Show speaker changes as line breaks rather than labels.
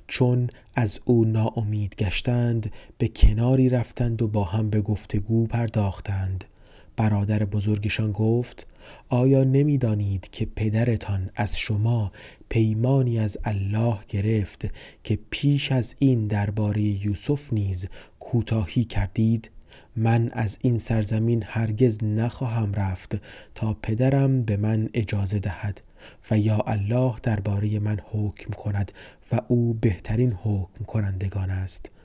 چون از او ناامید گشتند به کناری رفتند و با هم به گفتگو پرداختند. برادر بزرگشان گفت: آیا نمی‌دانید که پدرتان از شما پیمانی از الله گرفت که پیش از این درباره یوسف نیز کوتاهی کردید؟ من از این سرزمین هرگز نخواهم رفت تا پدرم به من اجازه دهد و یا الله درباره من حکم کند و او بهترین حکم کنندگان است.